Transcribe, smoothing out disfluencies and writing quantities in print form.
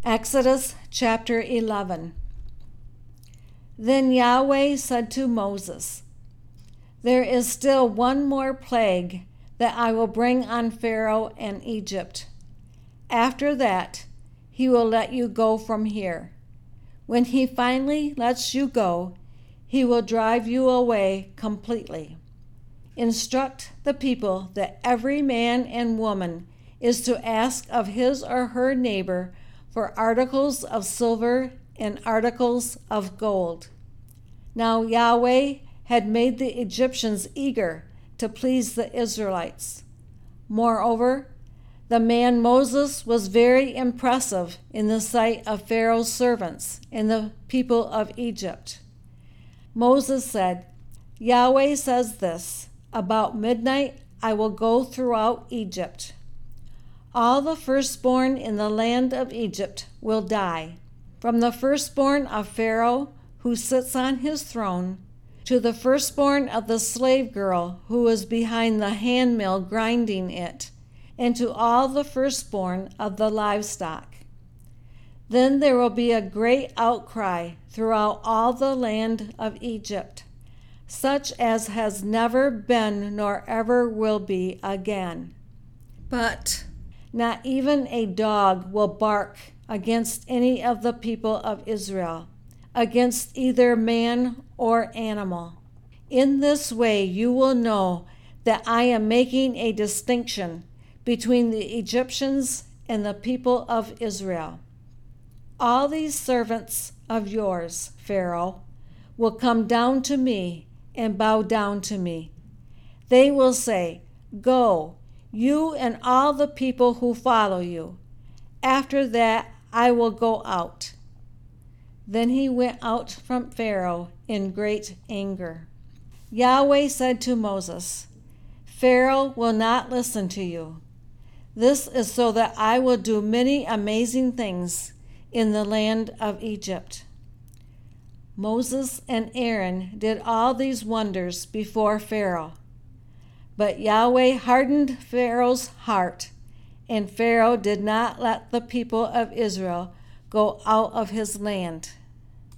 Exodus chapter 11. Then Yahweh said to Moses, "There is still one more plague that I will bring on Pharaoh and Egypt. After that, he will let you go from here. When he finally lets you go, he will drive you away completely. Instruct the people that every man and woman is to ask of his or her neighbor for articles of silver and articles of gold." Now Yahweh had made the Egyptians eager to please the Israelites. Moreover, the man Moses was very impressive in the sight of Pharaoh's servants and the people of Egypt. Moses said, "Yahweh says this, about midnight I will go throughout Egypt. All the firstborn in the land of Egypt will die, from the firstborn of Pharaoh who sits on his throne, to the firstborn of the slave girl who is behind the handmill grinding it, and to all the firstborn of the livestock. Then there will be a great outcry throughout all the land of Egypt, such as has never been nor ever will be again. But not even a dog will bark against any of the people of Israel, against either man or animal. In this way you will know that I am making a distinction between the Egyptians and the people of Israel. All these servants of yours, Pharaoh, will come down to me and bow down to me. They will say, 'Go, you and all the people who follow you. After that I will go out.'" Then he went out from Pharaoh in great anger. Yahweh said to Moses, "Pharaoh will not listen to you. This is so that I will do many amazing things in the land of Egypt." Moses and Aaron did all these wonders before Pharaoh. But Yahweh hardened Pharaoh's heart, and Pharaoh did not let the people of Israel go out of his land.